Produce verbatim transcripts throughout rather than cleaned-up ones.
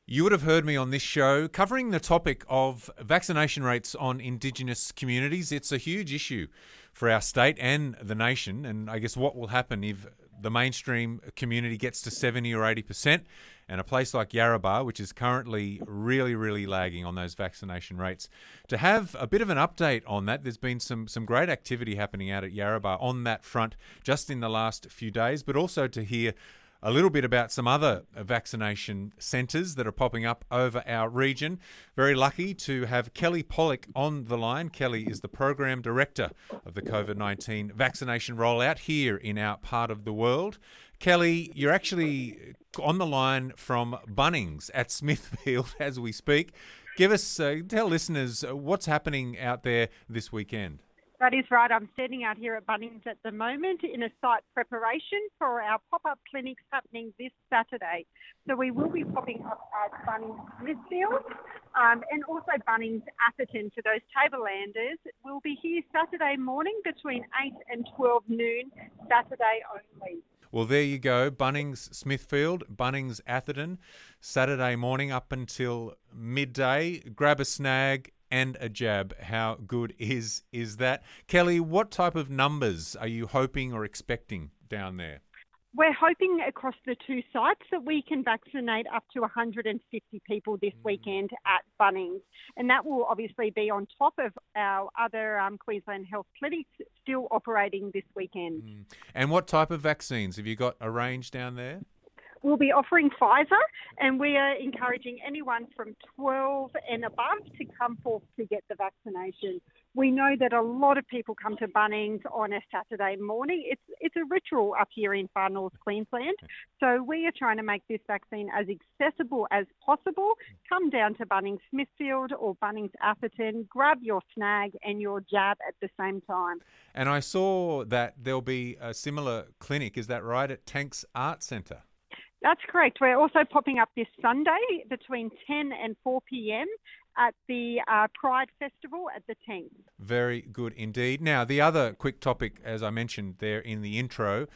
You would have heard me on this show covering the topic of vaccination rates on Indigenous communities. It's a huge issue for our state and the nation, and I guess what will happen if the mainstream community gets to seventy or eighty percent and a place like Yarrabah, which is currently really, really lagging on those vaccination rates. To have a bit of an update on that, there's been some, some great activity happening out at Yarrabah on that front just in the last few days, but also to hear a little bit about some other vaccination centres that are popping up over our region. Very lucky to have Kelly Pollock on the line. Kelly is the Program Director of the COVID nineteen vaccination rollout here in our part of the world. Kelly, you're actually on the line from Bunnings at Smithfield as we speak. Give us, uh, tell listeners uh, what's happening out there this weekend. That is right. I'm standing out here at Bunnings at the moment in a site preparation for our pop-up clinics happening this Saturday. So we will be popping up at Bunnings Smithfield um, and also Bunnings Atherton for those Tablelanders. We'll be here Saturday morning between eight and twelve noon, Saturday only. Well, there you go. Bunnings Smithfield, Bunnings Atherton, Saturday morning up until midday. Grab a snag and a jab. How good is is that? Kelly, what type of numbers are you hoping or expecting down there? We're hoping across the two sites that we can vaccinate up to one hundred fifty people this weekend at Bunnings. And that will obviously be on top of our other um, Queensland Health clinics still operating this weekend. Mm. And what type of vaccines? Have you got a range down there? We'll be offering Pfizer, and we are encouraging anyone from twelve and above to come forth to get the vaccination. We know that a lot of people come to Bunnings on a Saturday morning. It's it's a ritual up here in far north Queensland. So we are trying to make this vaccine as accessible as possible. Come down to Bunnings Smithfield or Bunnings Atherton, grab your snag and your jab at the same time. And I saw that there'll be a similar clinic, is that right, at Tanks Art Centre? That's correct. We're also popping up this Sunday between ten and four p.m. at the uh, Pride Festival at the Tanks. Very good indeed. Now, the other quick topic, as I mentioned there in the intro,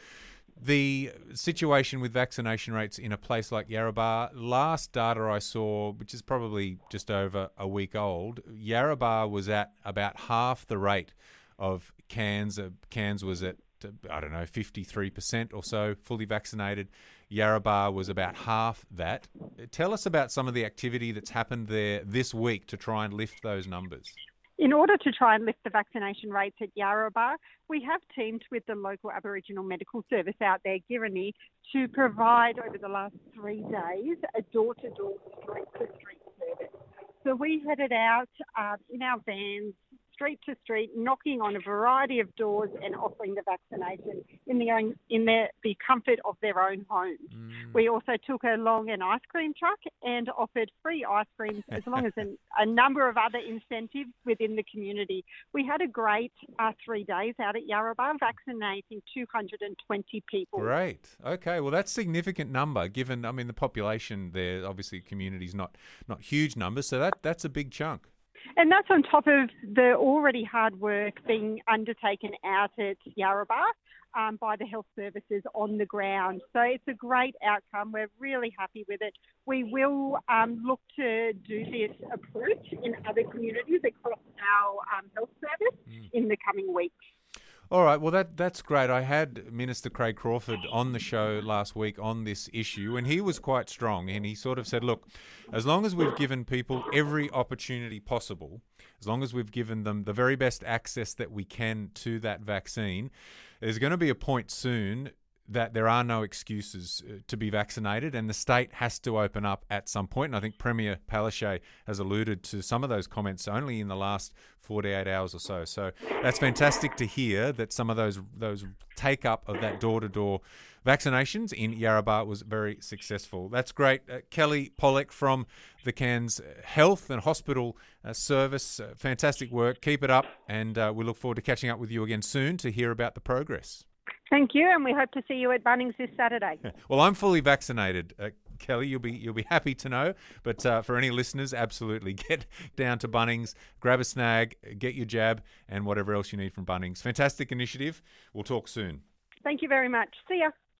the situation with vaccination rates in a place like Yarrabah. Last data I saw, which is probably just over a week old, Yarrabah was at about half the rate of Cairns. Uh, Cairns was at, I don't know, fifty-three percent or so fully vaccinated. Yarrabah was about half that. Tell us about some of the activity that's happened there this week to try and lift those numbers. In order to try and lift the vaccination rates at Yarrabah, we have teamed with the local Aboriginal Medical Service out there, Girrini, to provide over the last three days a door-to-door, street-to-street service. So we headed out uh, in our vans, street to street, knocking on a variety of doors and offering the vaccination in the own, in the, the comfort of their own homes. Mm. We also took along an ice cream truck and offered free ice creams as long as an, a number of other incentives within the community. We had a great uh, three days out at Yarrabah, vaccinating two hundred twenty people. Great. Okay. Well, that's a significant number given, I mean, the population there, obviously community's not, not huge numbers, so that that's a big chunk. And that's on top of the already hard work being undertaken out at Yarrabah um, by the health services on the ground. So it's a great outcome. We're really happy with it. We will um, look to do this approach in other communities across our um, health service mm. in the coming weeks. All right, well, that that's great. I had Minister Craig Crawford on the show last week on this issue, and he was quite strong. And he sort of said, look, as long as we've given people every opportunity possible, as long as we've given them the very best access that we can to that vaccine, there's going to be a point soon that there are no excuses to be vaccinated, and the state has to open up at some point. And I think Premier Palaszczuk has alluded to some of those comments only in the last forty-eight hours or so. So that's fantastic to hear that some of those those take up of that door-to-door vaccinations in Yarrabah was very successful. That's great. Uh, Kelly Pollock from the Cairns Health and Hospital uh, Service. Uh, fantastic work. Keep it up, and uh, we look forward to catching up with you again soon to hear about the progress. Thank you, and we hope to see you at Bunnings this Saturday. Well, I'm fully vaccinated, uh, Kelly. You'll be you'll be happy to know. But uh, for any listeners, absolutely get down to Bunnings, grab a snag, get your jab, and whatever else you need from Bunnings. Fantastic initiative. We'll talk soon. Thank you very much. See ya.